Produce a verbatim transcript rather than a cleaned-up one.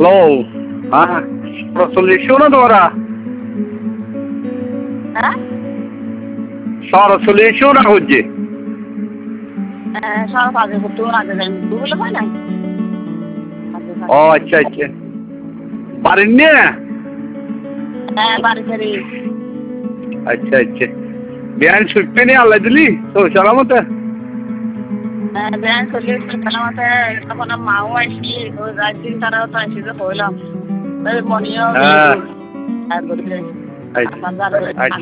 hello হ্যাঁ সরাসরি না তোমরা হ্যাঁ সরাসরি না হচ্ছে সব কাজে করতে না দেন গুগলে পায় না ও আচ্ছা আচ্ছা বাড়ির নিয়ে হ্যাঁ বাড়ি ফেরি আচ্ছা আচ্ছা বিয়ান ছুটতে নিয়ে আল্লাহ দিলি তো সালামতে হ্যাঁ ব্যায়াম করলে সালামতে তখন মাও আসি ওই রাত দিন তারাও তো আসি যে হইলাম মনিও হ্যাঁ আর বলতে আচ্ছা আচ্ছা